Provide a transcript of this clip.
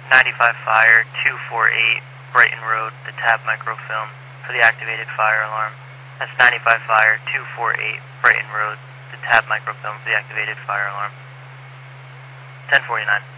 95 Fire 248 Brighton Road, the tab microfilm for the activated fire alarm. That's 95 Fire 248 Brighton Road, the tab microfilm for the activated fire alarm. 1049.